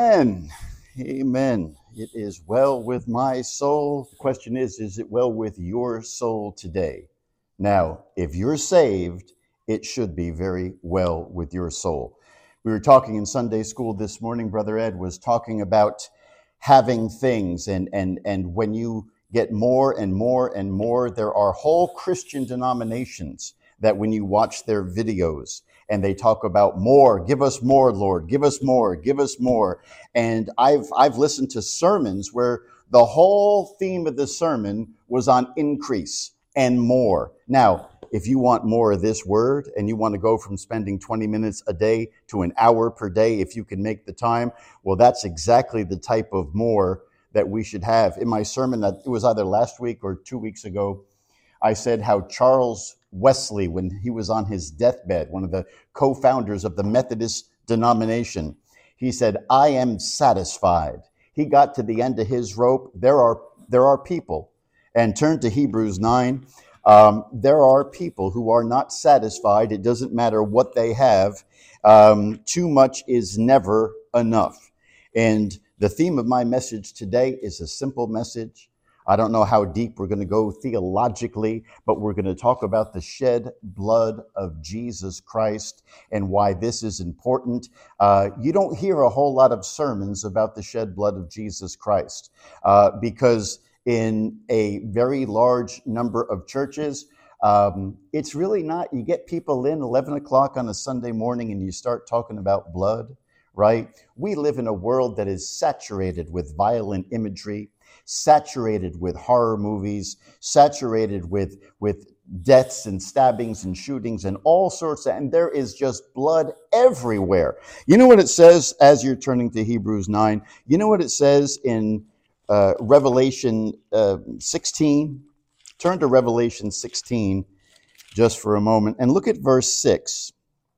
Amen. Amen. It is well with my soul. The question is it well with your soul today? Now, if you're saved, it should be very well with your soul. We were talking in Sunday school this morning. Brother Ed was talking about having things, and when you get more and more and more, there are whole Christian denominations that when you watch their videos, and they talk about more, give us more, Lord, give us more, give us more. And I've listened to sermons where the whole theme of the sermon was on increase and more. Now, if you want more of this word and you want to go from spending 20 minutes a day to an hour per day, if you can make the time, well, that's exactly the type of more that we should have. In my sermon, it was either last week or 2 weeks ago, I said how Charles Wesley, when he was on his deathbed, one of the co-founders of the Methodist denomination, he said, I am satisfied. He got to the end of his rope. There are people, and turn to Hebrews 9. There are people who are not satisfied. It doesn't matter what they have. Too much is never enough. And the theme of my message today is a simple message. I don't know how deep we're going to go theologically, but we're going to talk about the shed blood of Jesus Christ and why this is important. You don't hear a whole lot of sermons about the shed blood of Jesus Christ because in a very large number of churches, it's really not. You get people in 11 o'clock on a Sunday morning and you start talking about blood, right? We live in a world that is saturated with violent imagery, saturated with horror movies, saturated with deaths and stabbings and shootings and all sorts of, and there is just blood everywhere. You know what it says as you're turning to Hebrews 9? You know what it says in Revelation 16? Turn to Revelation 16 just for a moment and look at verse 6.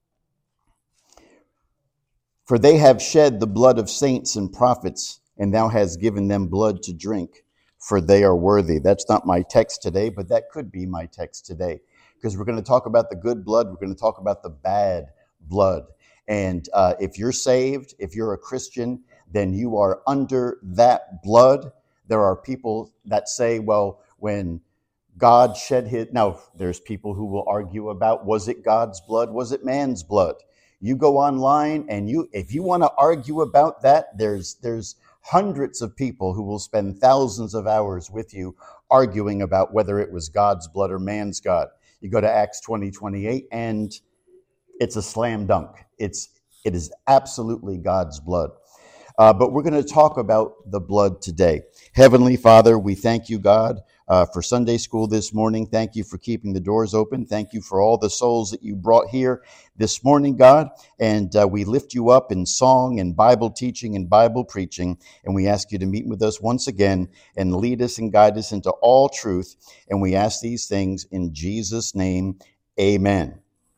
For they have shed the blood of saints and prophets, and thou hast given them blood to drink, for they are worthy. That's not my text today, but that could be my text today, because we're going to talk about the good blood. We're going to talk about the bad blood. And if you're saved, if you're a Christian, then you are under that blood. There are people that say, well, when God shed his... Now, there's people who will argue about, was it God's blood? Was it man's blood? You go online and if you want to argue about that, there's hundreds of people who will spend thousands of hours with you arguing about whether it was God's blood or man's God. You go to Acts 20:28 and it's a slam dunk. It is absolutely God's blood. But we're going to talk about the blood today. Heavenly Father, we thank you, God, for Sunday school this morning. Thank you for keeping the doors open. Thank you for all the souls that you brought here this morning, God. And we lift you up in song and Bible teaching and Bible preaching. And we ask you to meet with us once again and lead us and guide us into all truth. And we ask these things in Jesus' name. Amen.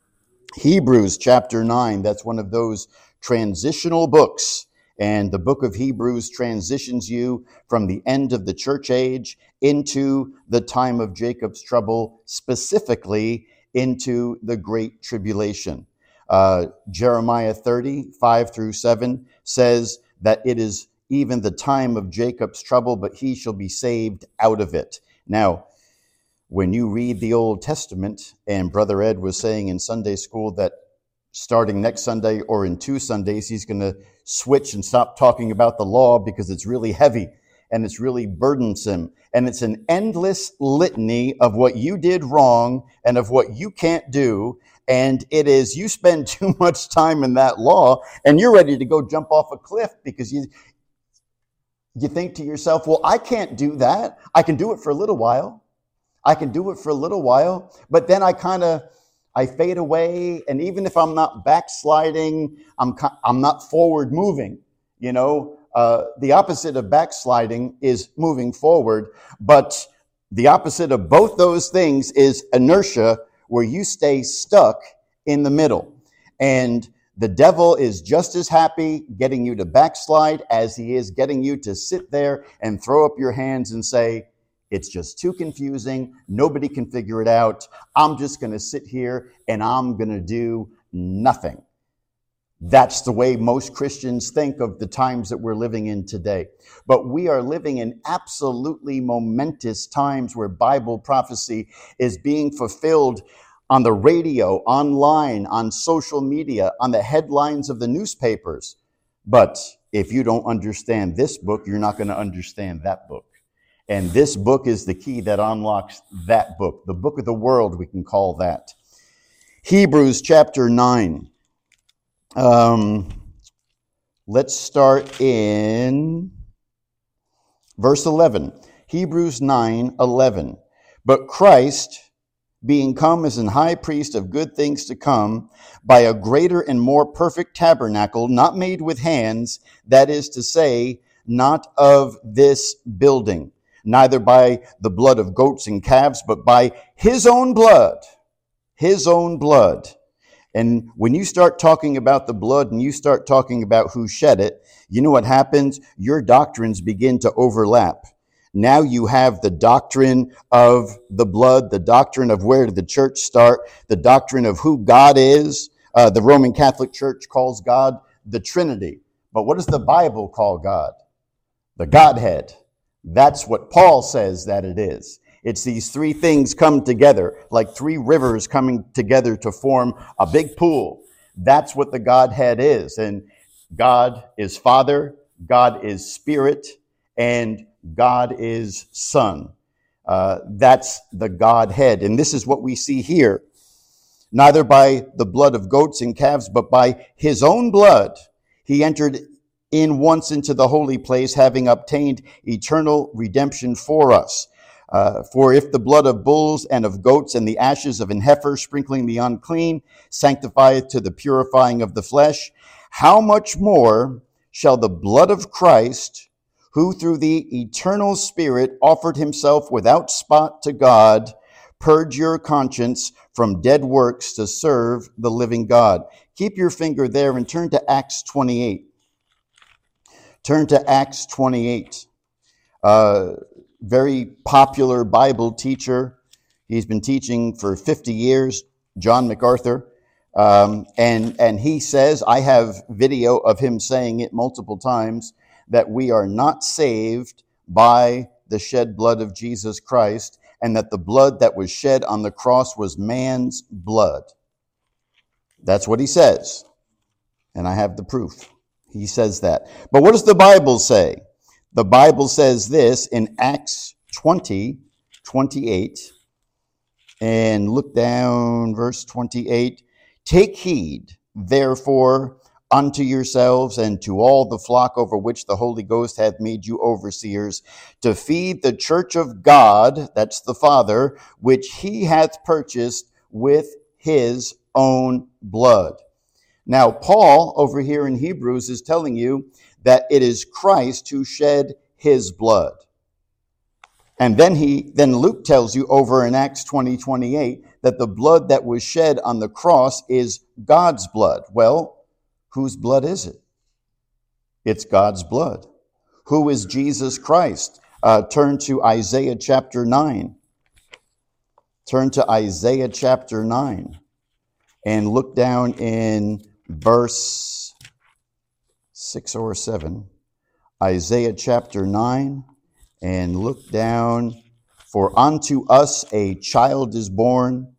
Hebrews chapter 9, that's one of those transitional books. And the book of Hebrews transitions you from the end of the church age into the time of Jacob's trouble, specifically into the Great Tribulation. Jeremiah 30:5-7 says that it is even the time of Jacob's trouble, but he shall be saved out of it. Now, when you read the Old Testament, and Brother Ed was saying in Sunday school that starting next Sunday or in 2 Sundays, he's going to switch and stop talking about the law because it's really heavy and it's really burdensome. And it's an endless litany of what you did wrong and of what you can't do. And it is, you spend too much time in that law and you're ready to go jump off a cliff because you think to yourself, well, I can't do that. I can do it for a little while. But then I fade away, and even if I'm not backsliding, I'm not forward moving. You know, the opposite of backsliding is moving forward, but the opposite of both those things is inertia, where you stay stuck in the middle. And the devil is just as happy getting you to backslide as he is getting you to sit there and throw up your hands and say, it's just too confusing. Nobody can figure it out. I'm just going to sit here and I'm going to do nothing. That's the way most Christians think of the times that we're living in today. But we are living in absolutely momentous times where Bible prophecy is being fulfilled on the radio, online, on social media, on the headlines of the newspapers. But if you don't understand this book, you're not going to understand that book. And this book is the key that unlocks that book. The book of the world, we can call that. Hebrews chapter 9. Let's start in verse 11. Hebrews 9:11. But Christ, being come as an high priest of good things to come, by a greater and more perfect tabernacle, not made with hands, that is to say, not of this building, neither by the blood of goats and calves, but by his own blood. His own blood. And when you start talking about the blood and you start talking about who shed it, you know what happens? Your doctrines begin to overlap. Now you have the doctrine of the blood, the doctrine of where did the church start, the doctrine of who God is. The Roman Catholic Church calls God the Trinity. But what does the Bible call God? The Godhead. That's what Paul says that it is. It's these three things come together, like three rivers coming together to form a big pool. That's what the Godhead is. And God is Father, God is Spirit, and God is Son. That's the Godhead. And this is what we see here. Neither by the blood of goats and calves, but by his own blood, he entered in once into the holy place, having obtained eternal redemption for us. For if the blood of bulls and of goats and the ashes of an heifer sprinkling the unclean sanctifieth to the purifying of the flesh, how much more shall the blood of Christ, who through the eternal Spirit offered himself without spot to God, purge your conscience from dead works to serve the living God. Keep your finger there and turn to Acts 28. Turn to Acts 28. Very popular Bible teacher. He's been teaching for 50 years, John MacArthur. And he says, I have video of him saying it multiple times, that we are not saved by the shed blood of Jesus Christ, and that the blood that was shed on the cross was man's blood. That's what he says. And I have the proof. He says that. But what does the Bible say? The Bible says this in Acts 20:28, and look down verse 28. Take heed, therefore, unto yourselves and to all the flock over which the Holy Ghost hath made you overseers, to feed the church of God, that's the Father, which he hath purchased with his own blood. Now, Paul over here in Hebrews is telling you that it is Christ who shed his blood. And then Luke tells you over in Acts 20:28 that the blood that was shed on the cross is God's blood. Well, whose blood is it? It's God's blood. Who is Jesus Christ? Turn to Isaiah chapter 9. Turn to Isaiah chapter 9 and look down in verse 6 or 7. Isaiah chapter 9, and look down. For unto us a child is born,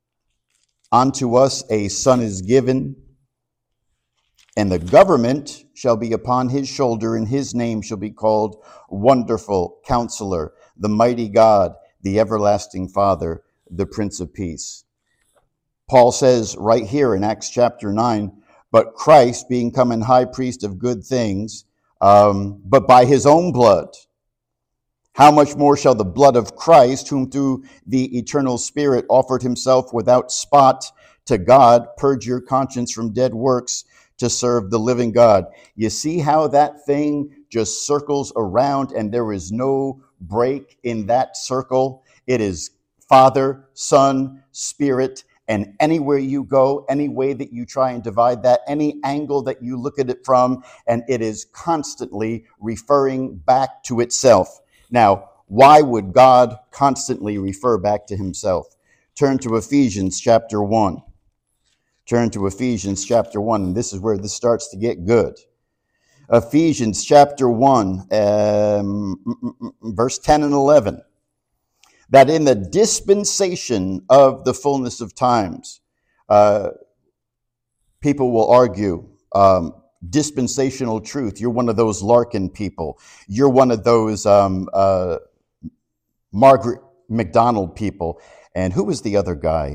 unto us a son is given, and the government shall be upon his shoulder, and his name shall be called Wonderful Counselor, the Mighty God, the Everlasting Father, the Prince of Peace. Paul says right here in Acts chapter 9, but Christ being come in high priest of good things, but by his own blood, how much more shall the blood of Christ, whom through the eternal Spirit offered himself without spot to God, purge your conscience from dead works to serve the living God? You see how that thing just circles around and there is no break in that circle? It is Father, Son, Spirit, and anywhere you go, any way that you try and divide that, any angle that you look at it from, and it is constantly referring back to itself. Now, why would God constantly refer back to himself? Turn to Ephesians chapter 1. Turn to Ephesians chapter 1, and this is where this starts to get good. Ephesians chapter 1, verse 10 and 11. That in the dispensation of the fullness of times, people will argue dispensational truth. You're one of those Larkin people. You're one of those Margaret MacDonald people. And who was the other guy?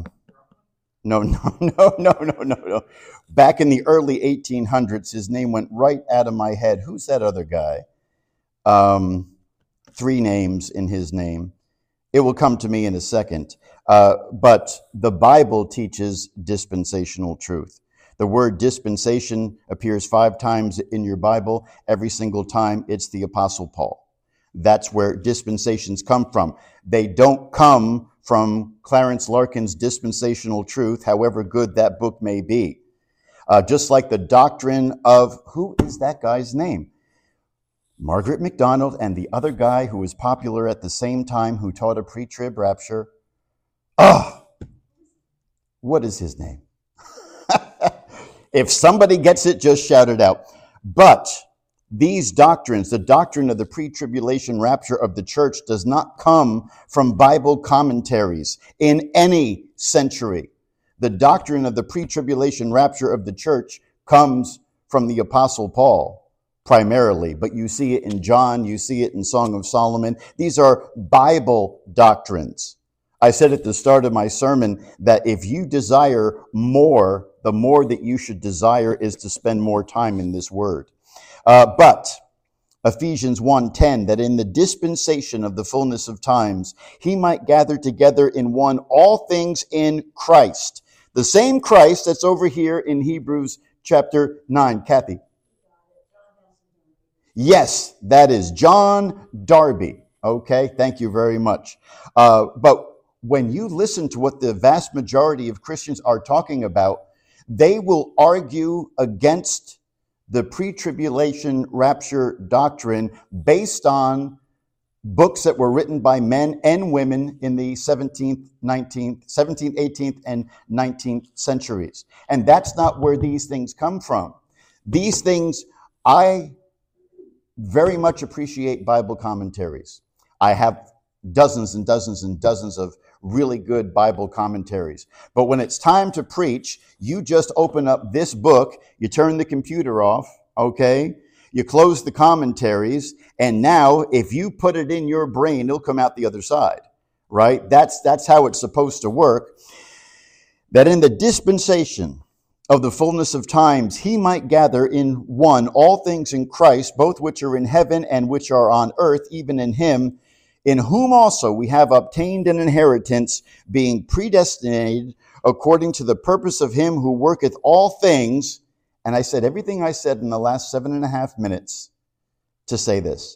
No. Back in the early 1800s, his name went right out of my head. Who's that other guy? 3 names in his name. It will come to me in a second. But the Bible teaches dispensational truth. The word dispensation appears 5 times in your Bible. Every single time it's the Apostle Paul. That's where dispensations come from. They don't come from Clarence Larkin's dispensational truth, however good that book may be. Just like the doctrine of, who is that guy's name? Margaret MacDonald and the other guy who was popular at the same time who taught a pre-trib rapture. What is his name? If somebody gets it, just shout it out. But these doctrines, the doctrine of the pre-tribulation rapture of the church, does not come from Bible commentaries in any century. The doctrine of the pre-tribulation rapture of the church comes from the Apostle Paul primarily, but you see it in John, you see it in Song of Solomon. These are Bible doctrines. I said at the start of my sermon that if you desire more, the more that you should desire is to spend more time in this word. But Ephesians 1:10, that in the dispensation of the fullness of times, he might gather together in one all things in Christ. The same Christ that's over here in Hebrews chapter 9. Kathy. Yes, that is John Darby. Okay, thank you very much. But when you listen to what the vast majority of Christians are talking about, they will argue against the pre-tribulation rapture doctrine based on books that were written by men and women in the 17th, 18th, and 19th centuries. And that's not where these things come from. These things, I very much appreciate Bible commentaries. I have dozens and dozens and dozens of really good Bible commentaries. But when it's time to preach, you just open up this book, you turn the computer off, okay? You close the commentaries, and now if you put it in your brain, it'll come out the other side, right? That's how it's supposed to work. That in the dispensation of the fullness of times, he might gather in one all things in Christ, both which are in heaven and which are on earth, even in him, in whom also we have obtained an inheritance, being predestinated according to the purpose of him who worketh all things. And I said everything I said in the last 7.5 minutes to say this.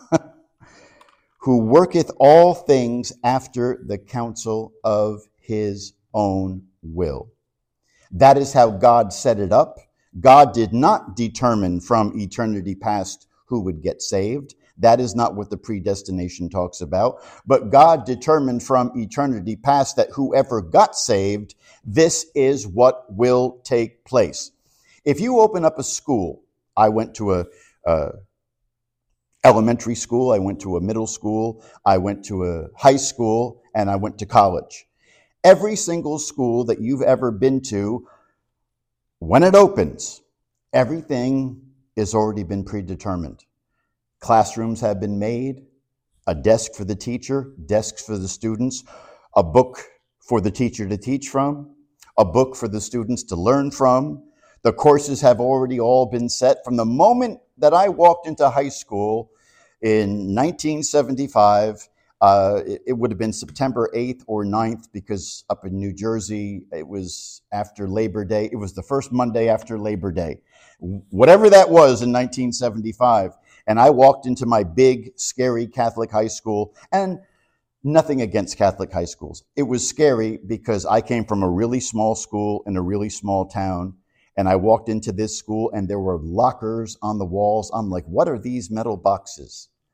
Who worketh all things after the counsel of his own will. That is how God set it up. God did not determine from eternity past who would get saved. That is not what the predestination talks about. But God determined from eternity past that whoever got saved, this is what will take place. If you open up a school, I went to a elementary school, I went to a middle school, I went to a high school, and I went to college. Every single school that you've ever been to, when it opens, everything has already been predetermined. Classrooms have been made, a desk for the teacher, desks for the students, a book for the teacher to teach from, a book for the students to learn from. The courses have already all been set. From the moment that I walked into high school in 1975, it would have been September 8th or 9th, because up in New Jersey, it was after Labor Day. It was the first Monday after Labor Day. Whatever that was in 1975. And I walked into my big, scary Catholic high school, and nothing against Catholic high schools. It was scary because I came from a really small school in a really small town, and I walked into this school and there were lockers on the walls. I'm like, what are these metal boxes?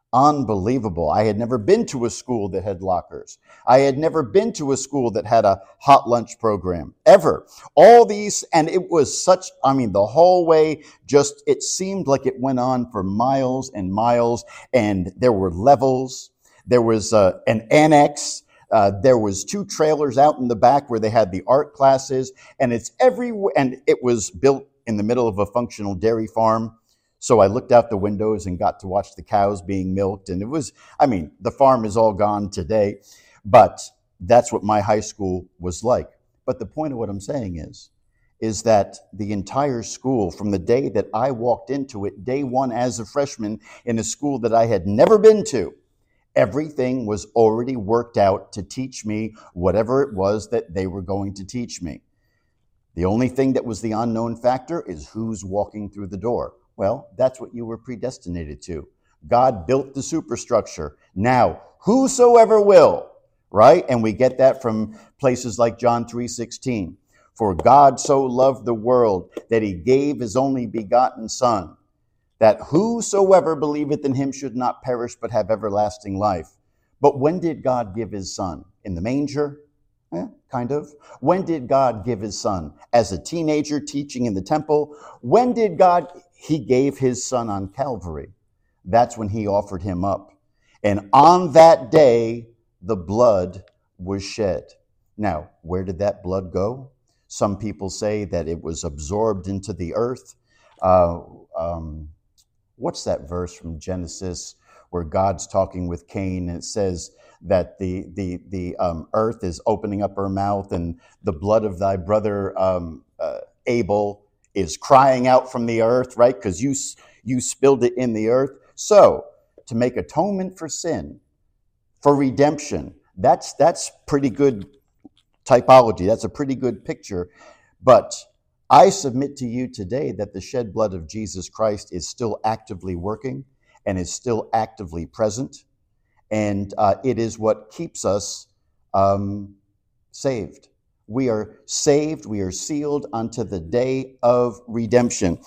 Unbelievable. I had never been to a school that had lockers. I had never been to a school that had a hot lunch program, ever. All these, and it was such, the whole way, just, it seemed like it went on for miles and miles, and there were levels. There was an annex. There was 2 trailers out in the back where they had the art classes, and and it was built in the middle of a functional dairy farm. So I looked out the windows and got to watch the cows being milked. And it was, the farm is all gone today, but that's what my high school was like. But the point of what I'm saying is that the entire school, from the day that I walked into it, day one as a freshman in a school that I had never been to, everything was already worked out to teach me whatever it was that they were going to teach me. The only thing that was the unknown factor is who's walking through the door. Well, that's what you were predestinated to. God built the superstructure. Now, whosoever will, right? And we get that from places like John 3:16. For God so loved the world that he gave his only begotten Son, that whosoever believeth in him should not perish but have everlasting life. But when did God give his Son? In the manger? Kind of. When did God give his Son? As a teenager teaching in the temple? When did God? He gave his Son on Calvary. That's when he offered him up. And on that day, the blood was shed. Now, where did that blood go? Some people say that it was absorbed into the earth. What's that verse from Genesis where God's talking with Cain, and it says that the earth is opening up her mouth, and the blood of thy brother Abel is crying out from the earth, right? Because you spilled it in the earth. So, to make atonement for sin, for redemption, that's pretty good typology. That's a pretty good picture. But I submit to you today that the shed blood of Jesus Christ is still actively working and is still actively present. And it is what keeps us saved. We are saved. We are sealed unto the day of redemption.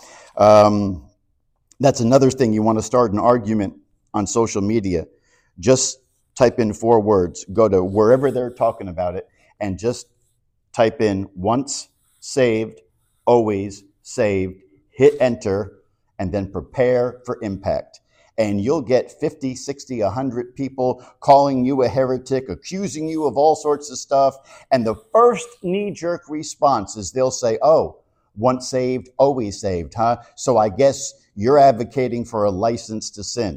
That's another thing. You want to start an argument on social media, just type in 4 words. Go to wherever they're talking about it and just type in once saved, always saved, hit enter, and then prepare for impact. And you'll get 50, 60, 100 people calling you a heretic, accusing you of all sorts of stuff. And the first knee-jerk response is they'll say, oh, once saved, always saved, huh? So I guess you're advocating for a license to sin.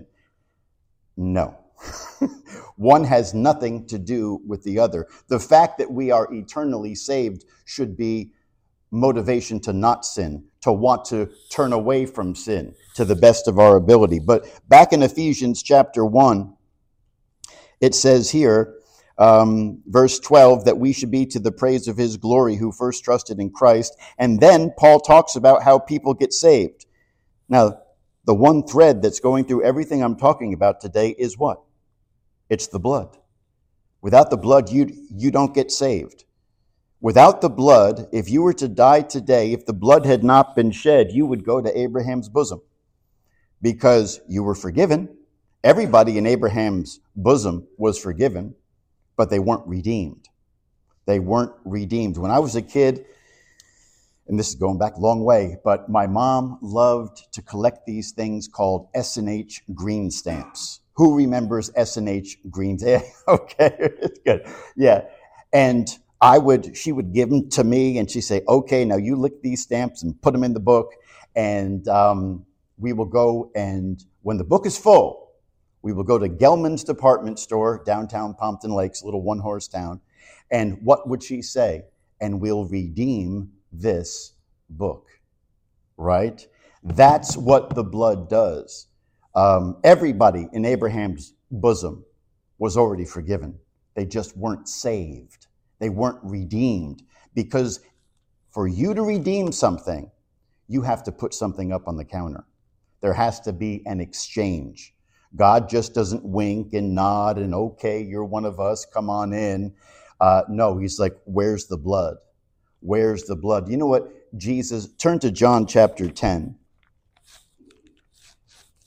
No. One has nothing to do with the other. The fact that we are eternally saved should be motivation to not sin, to want to turn away from sin to the best of our ability. But back in Ephesians chapter 1, it says here, verse 12, that we should be to the praise of his glory who first trusted in Christ. And then Paul talks about how people get saved. Now, the one thread that's going through everything I'm talking about today is what? It's the blood. Without the blood, you don't get saved. Without the blood, if you were to die today, if the blood had not been shed, you would go to Abraham's bosom because you were forgiven. Everybody in Abraham's bosom was forgiven, but they weren't redeemed. They weren't redeemed. When I was a kid, and this is going back a long way, but my mom loved to collect these things called S&H green stamps. Who remembers S&H green stamps? Okay, it's good. Yeah. And she would give them to me, and she'd say, okay, now you lick these stamps and put them in the book, and we will go, and when the book is full, we will go to Gelman's department store, downtown Pompton Lakes, a little one-horse town, and what would she say? And we'll redeem this book, right? That's what the blood does. Everybody in Abraham's bosom was already forgiven. They just weren't saved. They weren't redeemed, because for you to redeem something, you have to put something up on the counter. There has to be an exchange. God just doesn't wink and nod and, okay, you're one of us, come on in. No, he's like, where's the blood? Where's the blood? You know what? Jesus, turn to John chapter 10.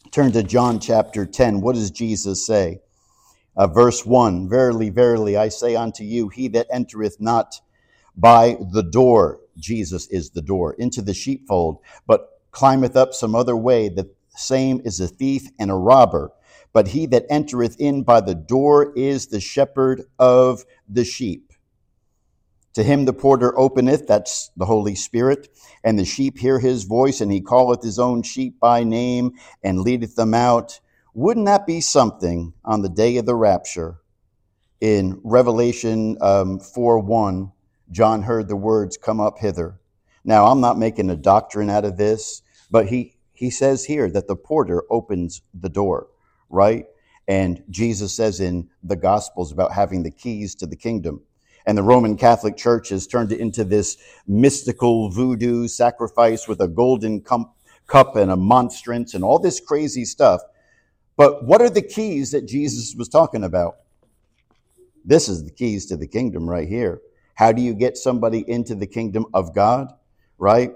Turn to John chapter 10. What does Jesus say? Verse 1, verily, verily, I say unto you, he that entereth not by the door, Jesus is the door, into the sheepfold, but climbeth up some other way, the same is a thief and a robber. But he that entereth in by the door is the shepherd of the sheep. To him the porter openeth, that's the Holy Spirit, and the sheep hear his voice, and he calleth his own sheep by name and leadeth them out. Wouldn't that be something on the day of the rapture? In Revelation 4:1, John heard the words, come up hither. Now, I'm not making a doctrine out of this, but he says here that the porter opens the door, right? And Jesus says in the Gospels about having the keys to the kingdom. And the Roman Catholic Church has turned it into this mystical voodoo sacrifice with a golden cup and a monstrance and all this crazy stuff. But what are the keys that Jesus was talking about? This is the keys to the kingdom right here. How do you get somebody into the kingdom of God, right?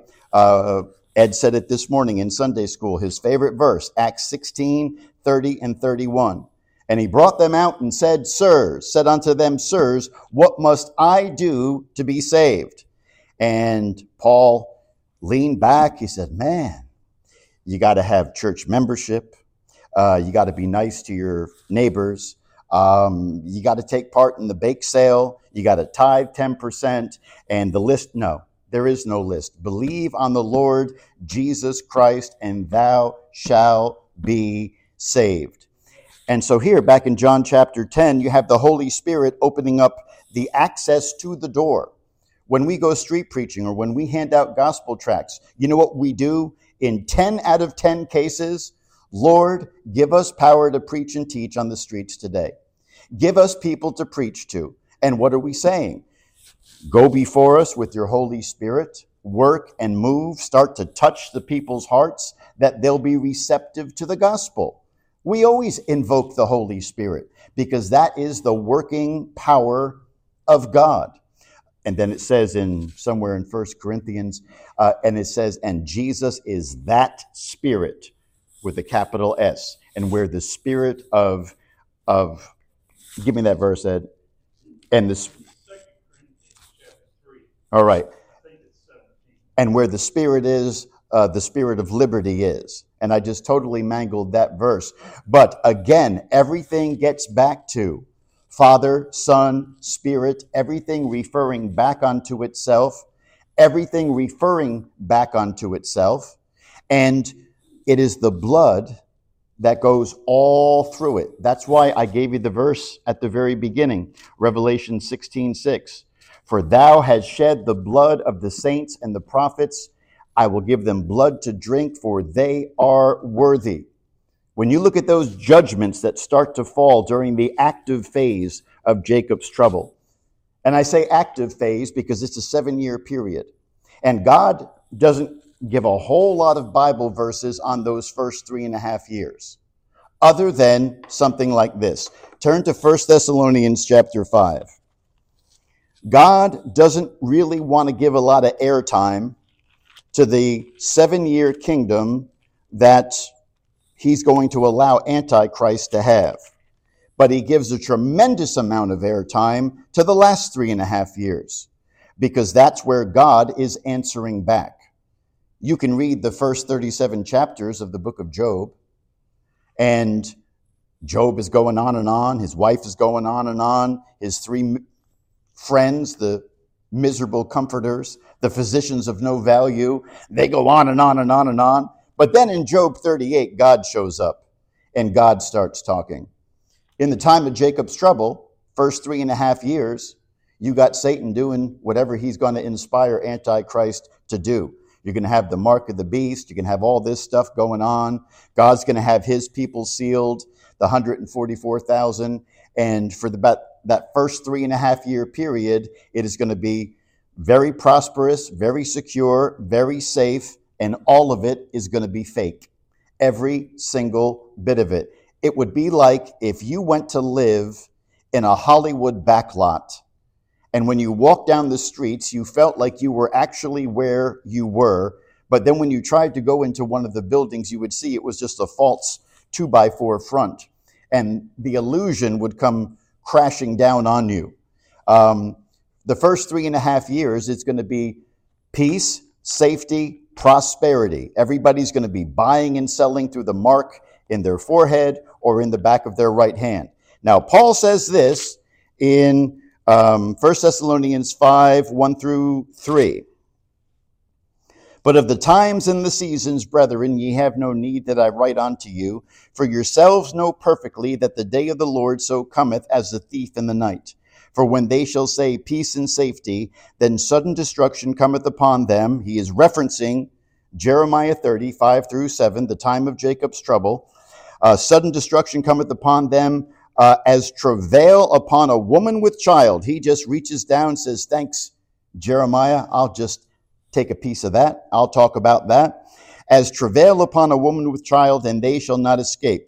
Ed said it this morning in Sunday school, his favorite verse, Acts 16, 30 and 31. And he brought them out and said, sirs, said unto them, sirs, what must I do to be saved? And Paul leaned back. He said, man, you got to have church membership. You got to be nice to your neighbors. You got to take part in the bake sale. You got to tithe 10%. And the list, no, there is no list. Believe on the Lord Jesus Christ, and thou shalt be saved. And so here, back in John chapter 10, you have the Holy Spirit opening up the access to the door. When we go street preaching or when we hand out gospel tracts, you know what we do? In 10 out of 10 cases, Lord, give us power to preach and teach on the streets today. Give us people to preach to. And what are we saying? Go before us with your Holy Spirit, work and move, start to touch the people's hearts that they'll be receptive to the gospel. We always invoke the Holy Spirit because that is the working power of God. And then it says in somewhere in 1 Corinthians, and it says, and Jesus is that Spirit with a capital S. And where the Spirit of give me that verse, Ed. And this. All right. And where the Spirit is, the Spirit of liberty is. And I just totally mangled that verse. But again, everything gets back to Father, Son, Spirit, everything referring back onto itself, everything referring back onto itself. And it is the blood that goes all through it. That's why I gave you the verse at the very beginning, Revelation 16:6. For thou hast shed the blood of the saints and the prophets. I will give them blood to drink, for they are worthy. When you look at those judgments that start to fall during the active phase of Jacob's trouble, and I say active phase because it's a 7-year period, and God doesn't give a whole lot of Bible verses on those first 3.5 years, other than something like this. Turn to 1 Thessalonians chapter 5. God doesn't really want to give a lot of airtime to the 7-year kingdom that he's going to allow Antichrist to have. But he gives a tremendous amount of airtime to the last 3.5 years, because that's where God is answering back. You can read the first 37 chapters of the book of Job, and Job is going on and on. His wife is going on and on. His 3 friends, the miserable comforters, the physicians of no value, they go on and on and on and on. But then in Job 38, God shows up and God starts talking. In the time of Jacob's trouble, first 3.5 years, you got Satan doing whatever he's going to inspire Antichrist to do. You're going to have the mark of the beast. You can have all this stuff going on. God's going to have his people sealed, the 144,000. And for that first 3.5 year period, it is going to be very prosperous, very secure, very safe, and all of it is going to be fake. Every single bit of it. It would be like if you went to live in a Hollywood backlot, and when you walked down the streets, you felt like you were actually where you were, But then when you tried to go into one of the buildings, you would see it was just a false 2x4 front. And the illusion would come crashing down on you. The first 3.5 years, it's going to be peace, safety, prosperity. Everybody's going to be buying and selling through the mark in their forehead or in the back of their right hand. Now, Paul says this in 1 Thessalonians 5, 1 through 3. But of the times and the seasons, brethren, ye have no need that I write unto you, for yourselves know perfectly that the day of the Lord so cometh as a thief in the night. For when they shall say peace and safety, then sudden destruction cometh upon them. He is referencing Jeremiah 30, 5 through 7, the time of Jacob's trouble. Sudden destruction cometh upon them as travail upon a woman with child. He just reaches down and says, thanks, Jeremiah. I'll just take a piece of that. I'll talk about that. As travail upon a woman with child, and they shall not escape.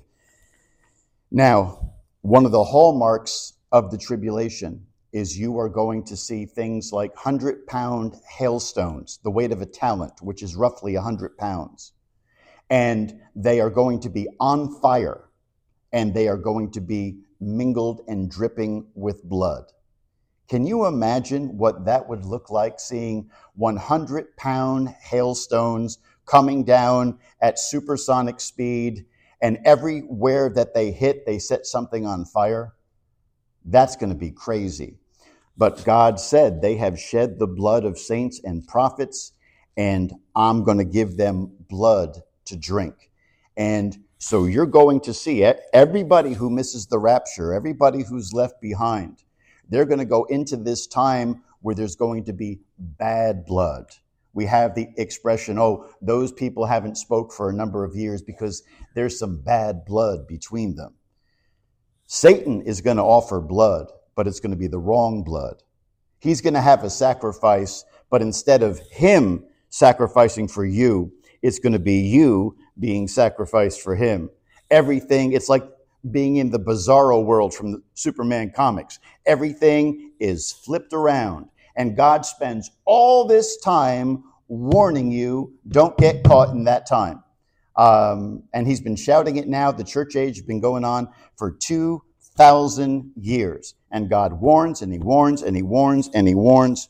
Now, one of the hallmarks of the tribulation is you are going to see things like 100-pound hailstones, the weight of a talent, which is roughly 100 pounds. And they are going to be on fire, and they are going to be mingled and dripping with blood. Can you imagine what that would look like, seeing 100-pound hailstones coming down at supersonic speed, and everywhere that they hit, they set something on fire? That's going to be crazy. But God said they have shed the blood of saints and prophets, and I'm going to give them blood to drink. And so you're going to see it. Everybody who misses the rapture, everybody who's left behind, they're going to go into this time where there's going to be bad blood. We have the expression, oh, those people haven't spoke for a number of years because there's some bad blood between them. Satan is going to offer blood, but it's going to be the wrong blood. He's going to have a sacrifice, but instead of him sacrificing for you, it's going to be you being sacrificed for him. Everything, it's like being in the bizarro world from the Superman comics. Everything is flipped around, and God spends all this time warning you, don't get caught in that time. And he's been shouting it now. The church age has been going on for 2,000 years. And God warns, and he warns, and he warns, and he warns.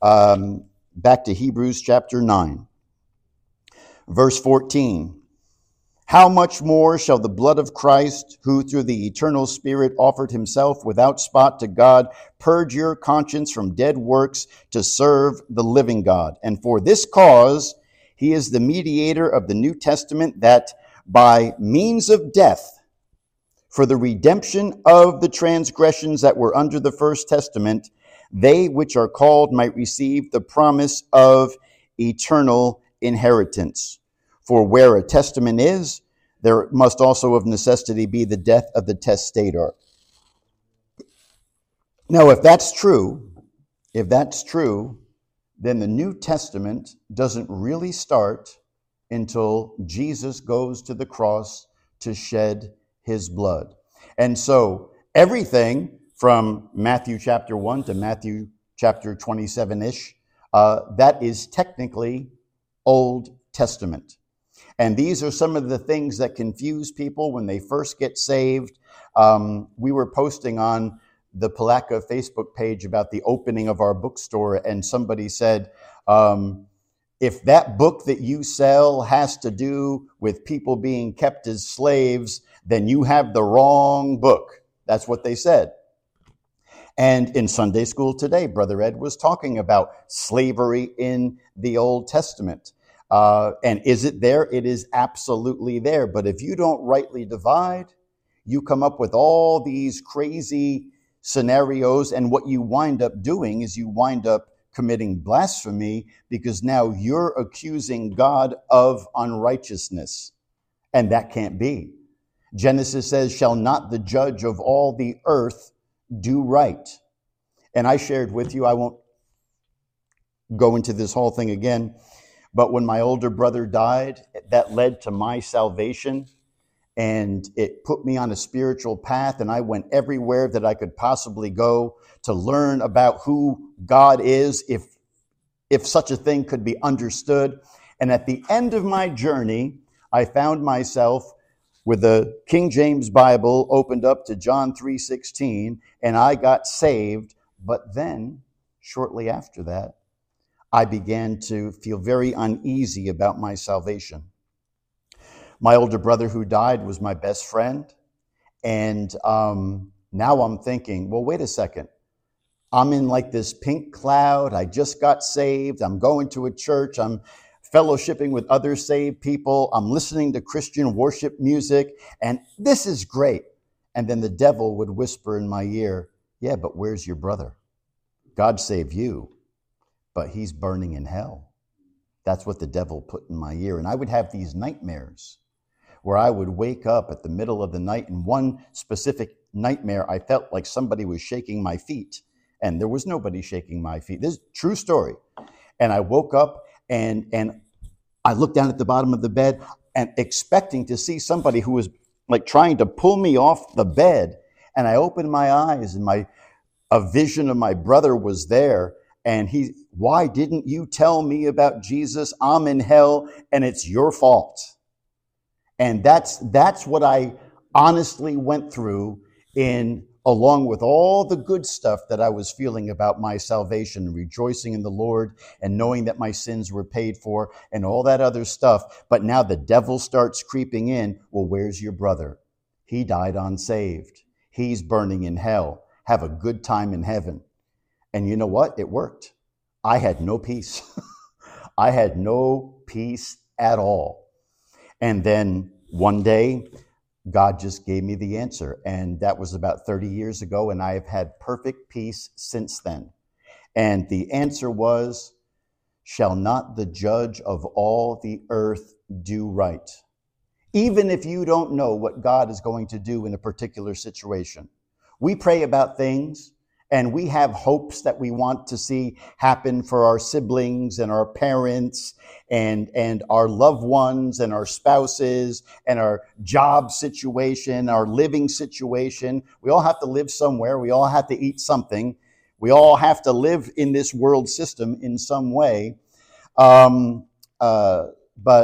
Back to Hebrews chapter 9, verse 14. How much more shall the blood of Christ, who through the eternal Spirit offered himself without spot to God, purge your conscience from dead works to serve the living God? And for this cause he is the mediator of the New Testament, that by means of death, for the redemption of the transgressions that were under the first testament, they which are called might receive the promise of eternal inheritance. For where a testament is, there must also of necessity be the death of the testator. Now, if that's true, then the New Testament doesn't really start until Jesus goes to the cross to shed his blood. And so everything from Matthew chapter 1 to Matthew chapter 27-ish, that is technically Old Testament. And these are some of the things that confuse people when they first get saved. We were posting on the Palatka Facebook page about the opening of our bookstore, and somebody said, if that book that you sell has to do with people being kept as slaves, then you have the wrong book. That's what they said. And in Sunday school today, Brother Ed was talking about slavery in the Old Testament. And is it there? It is absolutely there. But if you don't rightly divide, you come up with all these crazy scenarios, and what you wind up doing is you wind up committing blasphemy, because now you're accusing God of unrighteousness, and that can't be. Genesis says, shall not the judge of all the earth do right? And I shared with you, I won't go into this whole thing again, but when my older brother died, that led to my salvation. And it put me on a spiritual path, and I went everywhere that I could possibly go to learn about who God is, if such a thing could be understood. And at the end of my journey, I found myself with the King James Bible opened up to John 3:16, and I got saved. But then, shortly after that, I began to feel very uneasy about my salvation. My older brother who died was my best friend. And now I'm thinking, well, wait a second. I'm in like this pink cloud. I just got saved. I'm going to a church. I'm fellowshipping with other saved people. I'm listening to Christian worship music. And this is great. And then the devil would whisper in my ear, yeah, but where's your brother? God saved you, but he's burning in hell. That's what the devil put in my ear. And I would have these nightmares where I would wake up at the middle of the night. In one specific nightmare, I felt like somebody was shaking my feet. And there was nobody shaking my feet. This is a true story. And I woke up and I looked down at the bottom of the bed and expecting to see somebody who was like trying to pull me off the bed. And I opened my eyes and a vision of my brother was there. And why didn't you tell me about Jesus? I'm in hell and it's your fault. And that's what I honestly went through along with all the good stuff that I was feeling about my salvation, rejoicing in the Lord and knowing that my sins were paid for and all that other stuff. But now the devil starts creeping in. Well, where's your brother? He died unsaved. He's burning in hell. Have a good time in heaven. And you know what? It worked. I had no peace. I had no peace at all. And then one day, God just gave me the answer. And that was about 30 years ago. And I have had perfect peace since then. And the answer was, shall not the judge of all the earth do right? Even if you don't know what God is going to do in a particular situation. We pray about things and we have hopes that we want to see happen for our siblings and our parents and our loved ones and our spouses and our job situation, our living situation. We all have to live somewhere. We all have to eat something. We all have to live in this world system in some way. But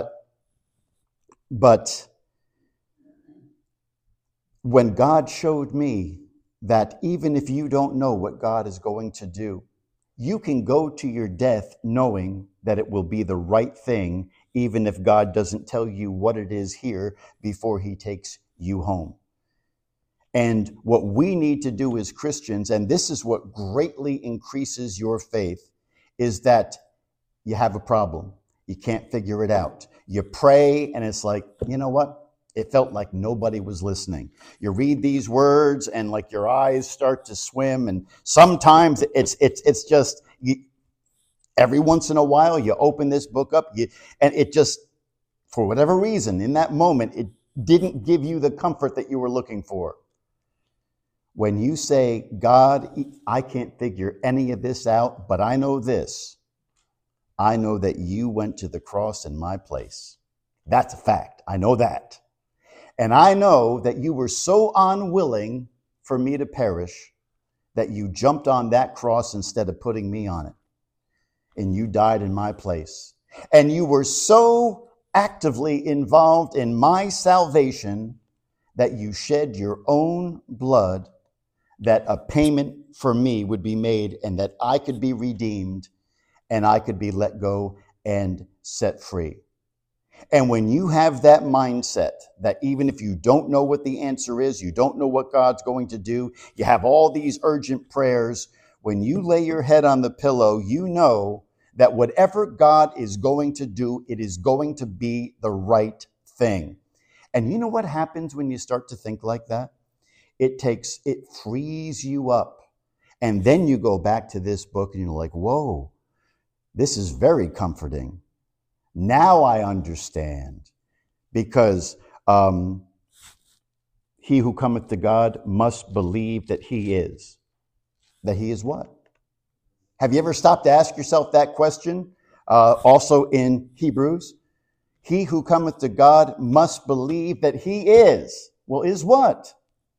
when God showed me that even if you don't know what God is going to do, you can go to your death knowing that it will be the right thing, even if God doesn't tell you what it is here before he takes you home. And what we need to do as Christians, and this is what greatly increases your faith, is that you have a problem. You can't figure it out. You pray and it's like, you know what? It felt like nobody was listening. You read these words and like your eyes start to swim. And sometimes it's just, every once in a while you open this book up and it just, for whatever reason, in that moment, it didn't give you the comfort that you were looking for. When you say, God, I can't figure any of this out, but I know this. I know that you went to the cross in my place. That's a fact. I know that. And I know that you were so unwilling for me to perish that you jumped on that cross instead of putting me on it. And you died in my place. And you were so actively involved in my salvation that you shed your own blood, that a payment for me would be made and that I could be redeemed and I could be let go and set free. And when you have that mindset that even if you don't know what the answer is, you don't know what God's going to do, you have all these urgent prayers, when you lay your head on the pillow, you know that whatever God is going to do, it is going to be the right thing. And you know what happens when you start to think like that? It frees you up. And then you go back to this book and you're like, whoa, this is very comforting. Now I understand, because he who cometh to God must believe that he is. That he is what? Have you ever stopped to ask yourself that question? Also in Hebrews, he who cometh to God must believe that he is. Well, is what?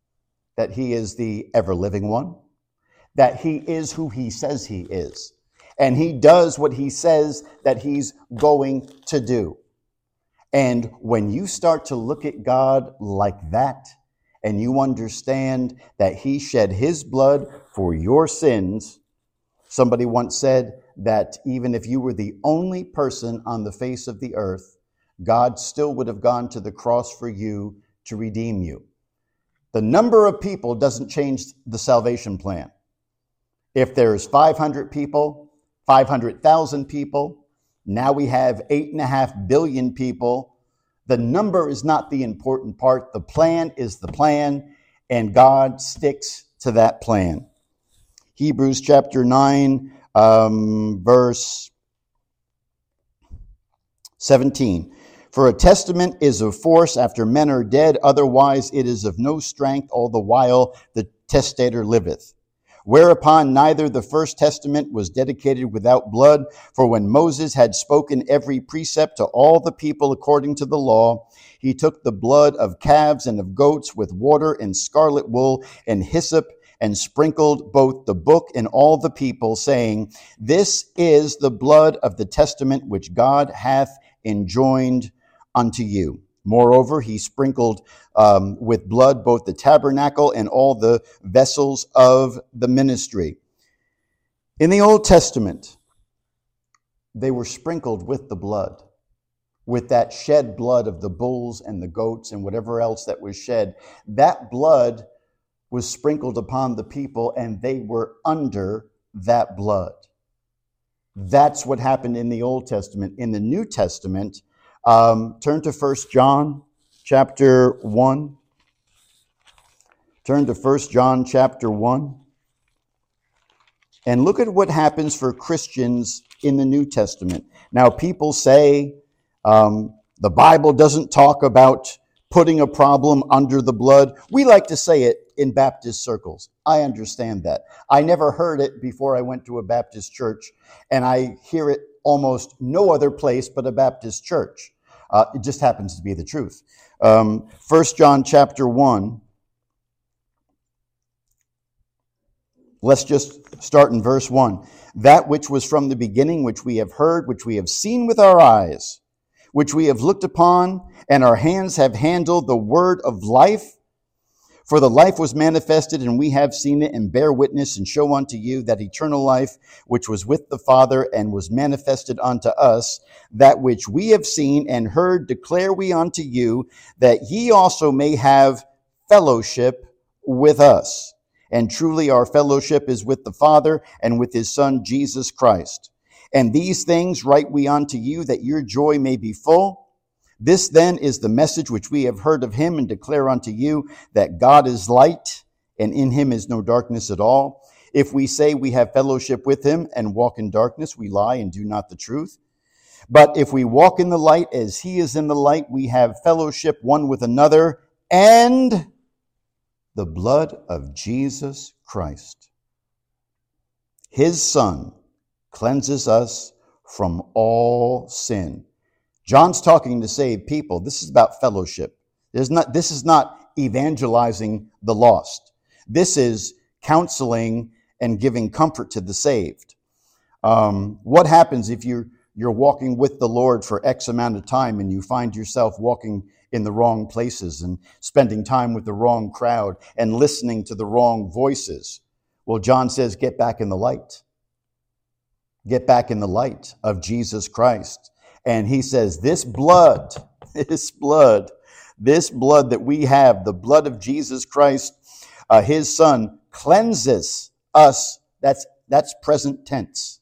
That he is the ever-living one. That he is who he says he is. And he does what he says that he's going to do. And when you start to look at God like that, and you understand that he shed his blood for your sins, somebody once said that even if you were the only person on the face of the earth, God still would have gone to the cross for you to redeem you. The number of people doesn't change the salvation plan. If there's 500 people, 500,000 people, now we have 8.5 billion people. The number is not the important part. The plan is the plan, and God sticks to that plan. Hebrews chapter 9, verse 17. For a testament is of force after men are dead, otherwise it is of no strength all the while the testator liveth. Whereupon neither the first testament was dedicated without blood, for when Moses had spoken every precept to all the people according to the law, he took the blood of calves and of goats with water and scarlet wool and hyssop, and sprinkled both the book and all the people, saying, This is the blood of the testament which God hath enjoined unto you. Moreover, he sprinkled with blood both the tabernacle and all the vessels of the ministry. In the Old Testament, they were sprinkled with the blood, with that shed blood of the bulls and the goats and whatever else that was shed. That blood was sprinkled upon the people, and they were under that blood. That's what happened in the Old Testament. In the New Testament, turn to 1 John chapter 1. Turn to 1 John chapter 1. And look at what happens for Christians in the New Testament. Now, people say the Bible doesn't talk about putting a problem under the blood. We like to say it in Baptist circles. I understand that. I never heard it before I went to a Baptist church, and I hear it almost no other place but a Baptist church. It just happens to be the truth. 1 John chapter 1. Let's just start in verse 1. That which was from the beginning, which we have heard, which we have seen with our eyes, which we have looked upon, and our hands have handled the word of life. For the life was manifested, and we have seen it, and bear witness, and show unto you that eternal life, which was with the Father, and was manifested unto us. That which we have seen and heard declare we unto you, that ye also may have fellowship with us. And truly our fellowship is with the Father, and with his Son Jesus Christ. And these things write we unto you, that your joy may be full. This then is the message which we have heard of him, and declare unto you, that God is light, and in him is no darkness at all. If we say we have fellowship with him and walk in darkness, we lie and do not the truth. But if we walk in the light as he is in the light, we have fellowship one with another, and the blood of Jesus Christ, his Son, cleanses us from all sin. John's talking to saved people. This is about fellowship. This is not evangelizing the lost. This is counseling and giving comfort to the saved. What happens if you're walking with the Lord for X amount of time and you find yourself walking in the wrong places and spending time with the wrong crowd and listening to the wrong voices? Well, John says, get back in the light. Get back in the light of Jesus Christ. And he says, this blood that we have, the blood of Jesus Christ, his Son, cleanses us. That's present tense.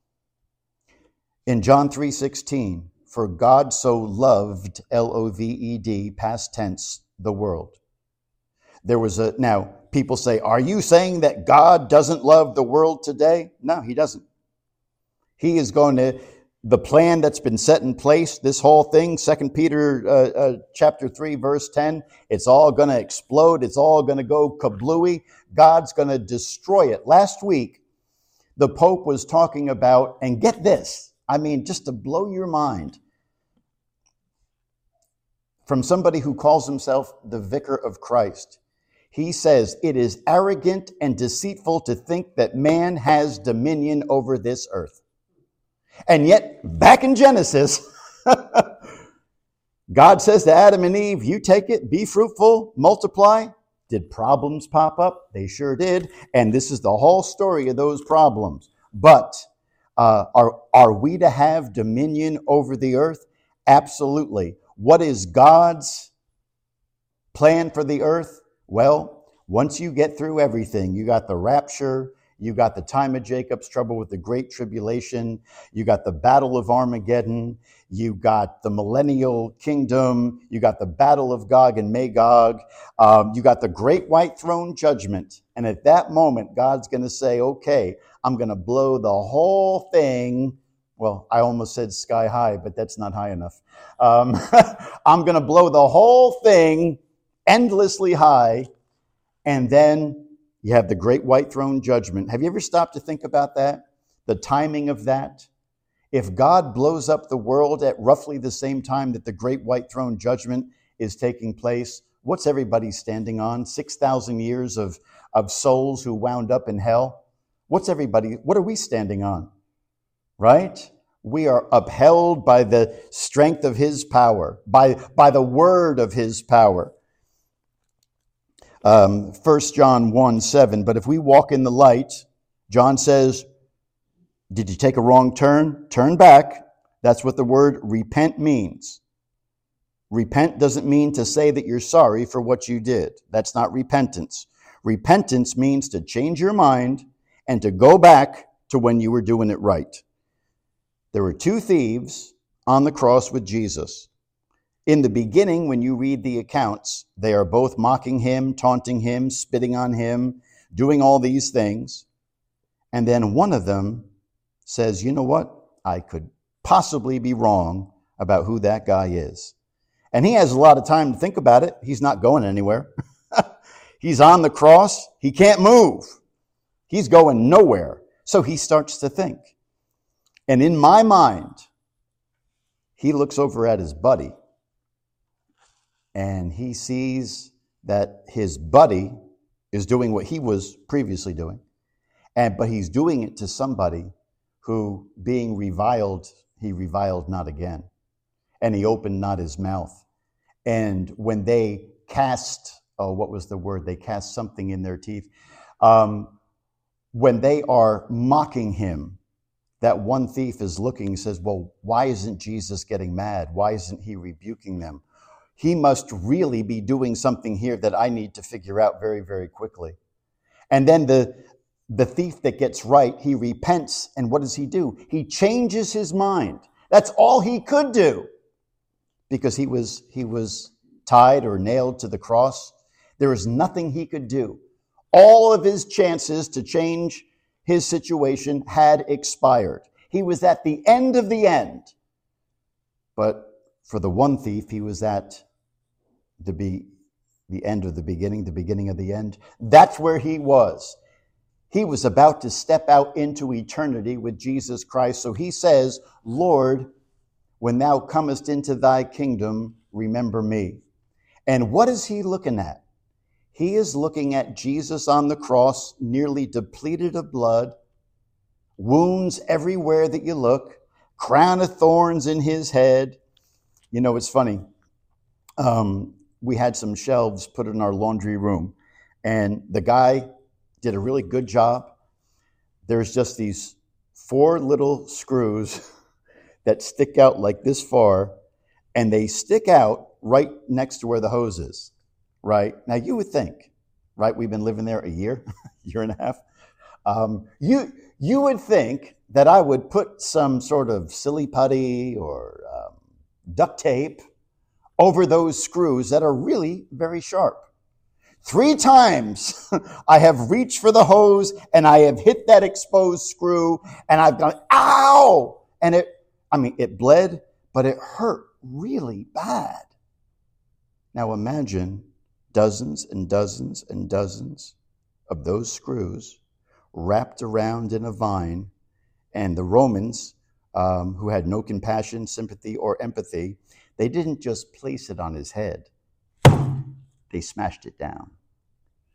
In John 3:16, for God so loved, L-O-V-E-D, past tense, the world. Now, people say, are you saying that God doesn't love the world today? No, he doesn't. He is going to, the plan that's been set in place, this whole thing, 2 Peter chapter 3, verse 10, it's all going to explode. It's all going to go kablooey. God's going to destroy it. Last week, the Pope was talking about, and get this, I mean, just to blow your mind, from somebody who calls himself the Vicar of Christ. He says, it is arrogant and deceitful to think that man has dominion over this earth. And yet, back in Genesis, God says to Adam and Eve, you take it, be fruitful, multiply. Did problems pop up? They sure did. And this is the whole story of those problems. But are we to have dominion over the earth? Absolutely. What is God's plan for the earth? Well, once you get through everything, you got the rapture, you got the time of Jacob's trouble with the great tribulation, you got the battle of Armageddon, you got the millennial kingdom, you got the battle of Gog and Magog, you got the great white throne judgment. And at that moment, God's going to say, okay, I'm going to blow the whole thing. Well, I almost said sky high, but that's not high enough. I'm going to blow the whole thing endlessly high. And then you have the great white throne judgment. Have you ever stopped to think about that? The timing of that? If God blows up the world at roughly the same time that the great white throne judgment is taking place, what's everybody standing on? 6,000 years of souls who wound up in hell? What are we standing on? Right? We are upheld by the strength of his power, by the word of his power. 1 John 1:7, but if we walk in the light, John says, did you take a wrong turn? Turn back. That's what the word repent means. Repent doesn't mean to say that you're sorry for what you did. That's not repentance. Repentance means to change your mind and to go back to when you were doing it right. There were two thieves on the cross with Jesus. In the beginning, when you read the accounts, they are both mocking him, taunting him, spitting on him, doing all these things. And then one of them says, you know what? I could possibly be wrong about who that guy is. And he has a lot of time to think about it. He's not going anywhere. He's on the cross. He can't move. He's going nowhere. So he starts to think. And in my mind, he looks over at his buddy and he sees that his buddy is doing what he was previously doing. But he's doing it to somebody who, being reviled, he reviled not again. And he opened not his mouth. And when they cast, what was the word? They cast something in their teeth. When they are mocking him, that one thief is looking and says, well, why isn't Jesus getting mad? Why isn't he rebuking them? He must really be doing something here that I need to figure out very, very quickly. And then the thief that gets right, he repents. And what does he do? He changes his mind. That's all he could do because he was tied or nailed to the cross. There was nothing he could do. All of his chances to change his situation had expired. He was at the end of the end. But for the one thief, he was at the end of the beginning of the end. That's where he was. He was about to step out into eternity with Jesus Christ. So he says, Lord, when thou comest into thy kingdom, remember me. And what is he looking at? He is looking at Jesus on the cross, nearly depleted of blood, wounds everywhere that you look, crown of thorns in his head. You know, it's funny. We had some shelves put in our laundry room, and the guy did a really good job. There's just these 4 little screws that stick out like this far, and they stick out right next to where the hose is, right? Now, you would think, right? We've been living there a year, year and a half. You would think that I would put some sort of silly putty or duct tape over those screws that are really very sharp. 3 times I have reached for the hose and I have hit that exposed screw and I've gone, ow! And it bled, but it hurt really bad. Now imagine dozens and dozens and dozens of those screws wrapped around in a vine, and the Romans, who had no compassion, sympathy, or empathy, they didn't just place it on his head. They smashed it down.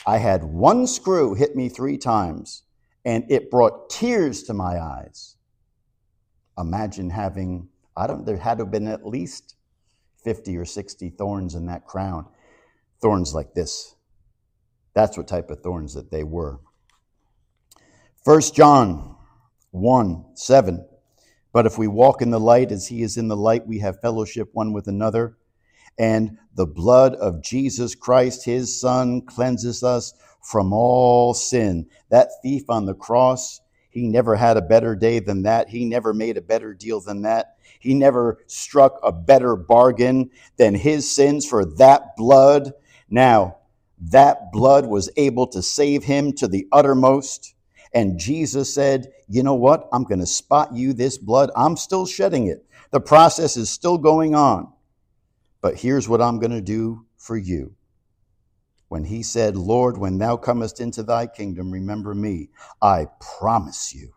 I had one screw hit me 3 times, and it brought tears to my eyes. Imagine having, there had to have been at least 50 or 60 thorns in that crown. Thorns like this. That's what type of thorns that they were. 1 John 1:7. But if we walk in the light as he is in the light, we have fellowship one with another. And the blood of Jesus Christ, his Son, cleanses us from all sin. That thief on the cross, he never had a better day than that. He never made a better deal than that. He never struck a better bargain than his sins for that blood. Now, that blood was able to save him to the uttermost. And Jesus said, you know what? I'm going to spot you this blood. I'm still shedding it. The process is still going on. But here's what I'm going to do for you. When he said, Lord, when thou comest into thy kingdom, remember me. I promise you.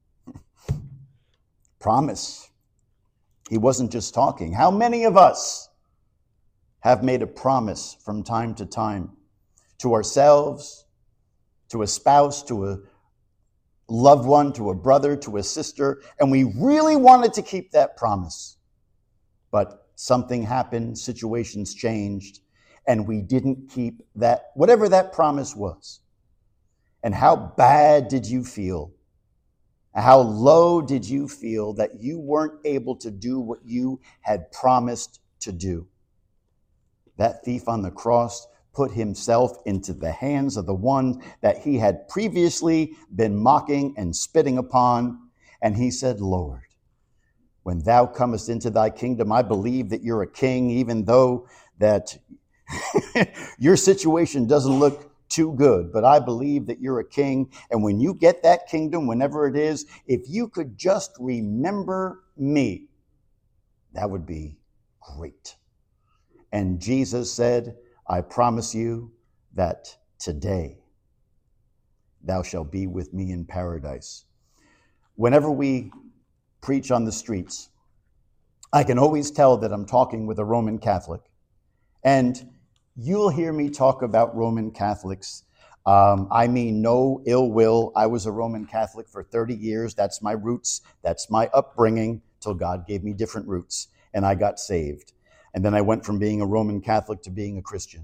Promise. He wasn't just talking. How many of us have made a promise from time to time to ourselves, to a spouse, to a loved one, to a brother, to a sister, and we really wanted to keep that promise. But something happened, situations changed, and we didn't keep that, whatever that promise was. And how bad did you feel? How low did you feel that you weren't able to do what you had promised to do? That thief on the cross put himself into the hands of the one that he had previously been mocking and spitting upon. And he said, Lord, when thou comest into thy kingdom, I believe that you're a king, even though that your situation doesn't look too good. But I believe that you're a king. And when you get that kingdom, whenever it is, if you could just remember me, that would be great. And Jesus said, I promise you that today thou shalt be with me in paradise. Whenever we preach on the streets, I can always tell that I'm talking with a Roman Catholic. And you'll hear me talk about Roman Catholics. I mean no ill will. I was a Roman Catholic for 30 years. That's my roots. That's my upbringing till God gave me different roots and I got saved. And then I went from being a Roman Catholic to being a Christian.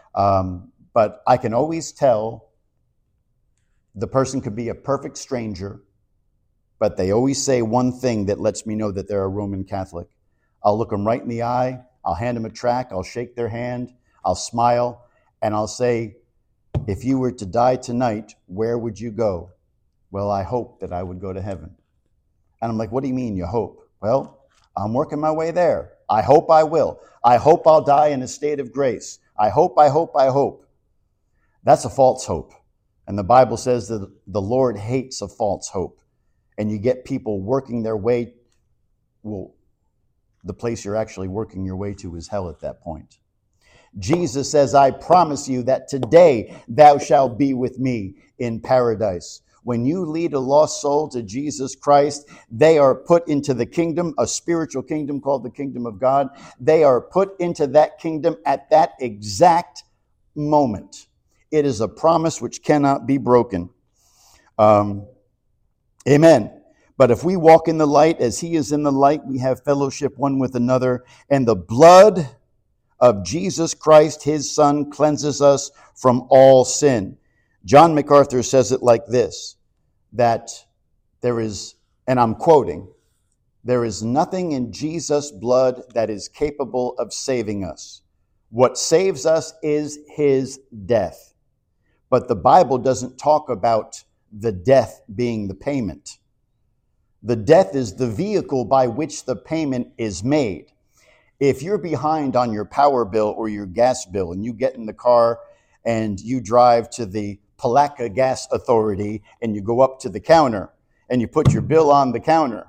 But I can always tell the person could be a perfect stranger, but they always say one thing that lets me know that they're a Roman Catholic. I'll look them right in the eye. I'll hand them a tract. I'll shake their hand. I'll smile. And I'll say, if you were to die tonight, where would you go? Well, I hope that I would go to heaven. And I'm like, what do you mean you hope? Well, I'm working my way there. I hope I will. I hope I'll die in a state of grace. I hope. That's a false hope. And the Bible says that the Lord hates a false hope. And you get people working their way, well, the place you're actually working your way to is hell at that point. Jesus says, I promise you that today thou shalt be with me in paradise. When you lead a lost soul to Jesus Christ, they are put into the kingdom, a spiritual kingdom called the kingdom of God. They are put into that kingdom at that exact moment. It is a promise which cannot be broken. Amen. But if we walk in the light as he is in the light, we have fellowship one with another, and the blood of Jesus Christ, his Son, cleanses us from all sin. John MacArthur says it like this, that there is, and I'm quoting, there is nothing in Jesus' blood that is capable of saving us. What saves us is his death. But the Bible doesn't talk about the death being the payment. The death is the vehicle by which the payment is made. If you're behind on your power bill or your gas bill and you get in the car and you drive to the Palatka Gas Authority and you go up to the counter and you put your bill on the counter,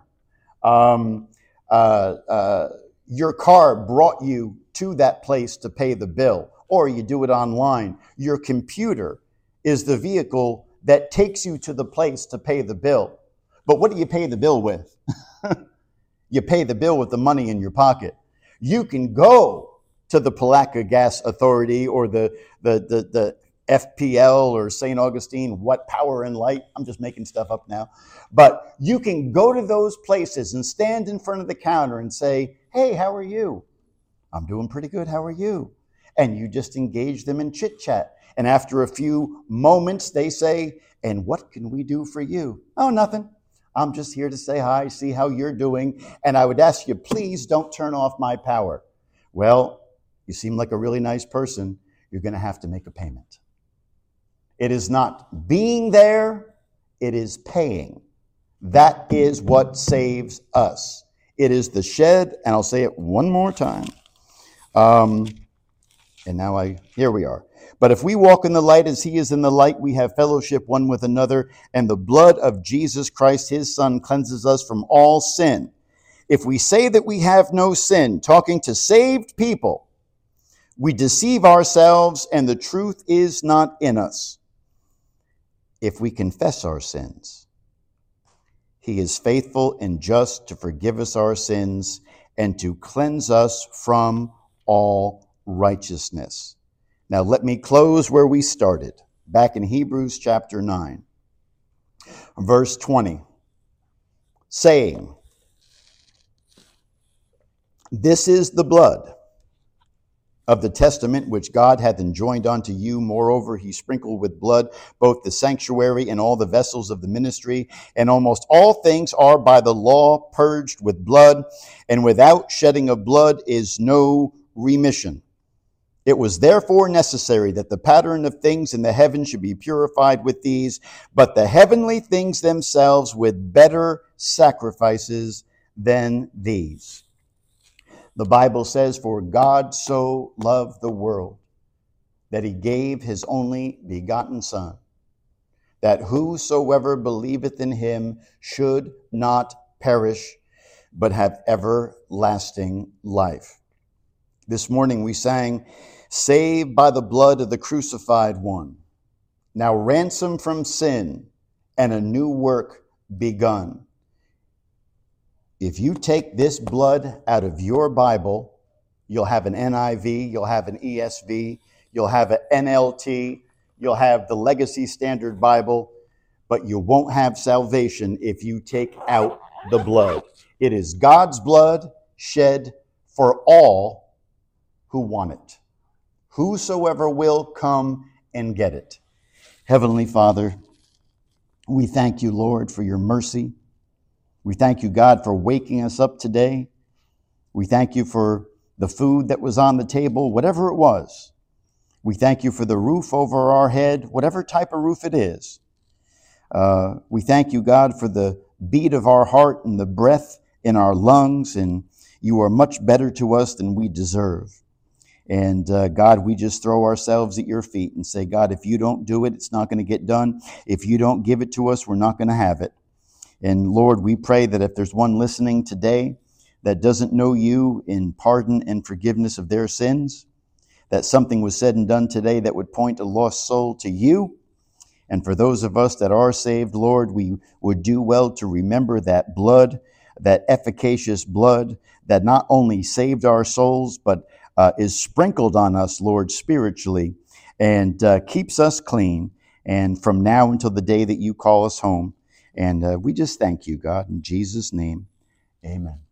your car brought you to that place to pay the bill, or you do it online. Your computer is the vehicle that takes you to the place to pay the bill. But what do you pay the bill with? You pay the bill with the money in your pocket. You can go to the Palatka Gas Authority or the FPL or St. Augustine, What Power and Light. I'm just making stuff up now. But you can go to those places and stand in front of the counter and say, hey, how are you? I'm doing pretty good. How are you? And you just engage them in chit chat. And after a few moments, they say, and what can we do for you? Oh, nothing. I'm just here to say hi, see how you're doing. And I would ask you, please don't turn off my power. Well, you seem like a really nice person. You're going to have to make a payment. It is not being there. It is paying. That is what saves us. It is the shed, and I'll say it one more time. And now here we are. But if we walk in the light as he is in the light, we have fellowship one with another, and the blood of Jesus Christ, his Son, cleanses us from all sin. If we say that we have no sin, talking to saved people, we deceive ourselves, and the truth is not in us. If we confess our sins, he is faithful and just to forgive us our sins and to cleanse us from all righteousness. Now let me close where we started, back in Hebrews chapter 9, verse 20, saying, this is the blood of the testament which God hath enjoined unto you. Moreover, he sprinkled with blood both the sanctuary and all the vessels of the ministry, and almost all things are by the law purged with blood, and without shedding of blood is no remission. It was therefore necessary that the pattern of things in the heavens should be purified with these, but the heavenly things themselves with better sacrifices than these. The Bible says, for God so loved the world that he gave his only begotten Son, that whosoever believeth in him should not perish, but have everlasting life. This morning we sang, saved by the blood of the crucified one, now ransomed from sin and a new work begun. If you take this blood out of your Bible, you'll have an NIV, you'll have an ESV, you'll have an NLT, you'll have the Legacy Standard Bible, but you won't have salvation if you take out the blood. It is God's blood shed for all who want it. Whosoever will come and get it. Heavenly Father, we thank you, Lord, for your mercy. We thank you, God, for waking us up today. We thank you for the food that was on the table, whatever it was. We thank you for the roof over our head, whatever type of roof it is. We thank you, God, for the beat of our heart and the breath in our lungs, and you are much better to us than we deserve. And God, we just throw ourselves at your feet and say, God, if you don't do it, it's not going to get done. If you don't give it to us, we're not going to have it. And Lord, we pray that if there's one listening today that doesn't know you in pardon and forgiveness of their sins, that something was said and done today that would point a lost soul to you. And for those of us that are saved, Lord, we would do well to remember that blood, that efficacious blood that not only saved our souls, but is sprinkled on us, Lord, spiritually, and keeps us clean, and from now until the day that you call us home. And we just thank you, God, in Jesus' name, amen.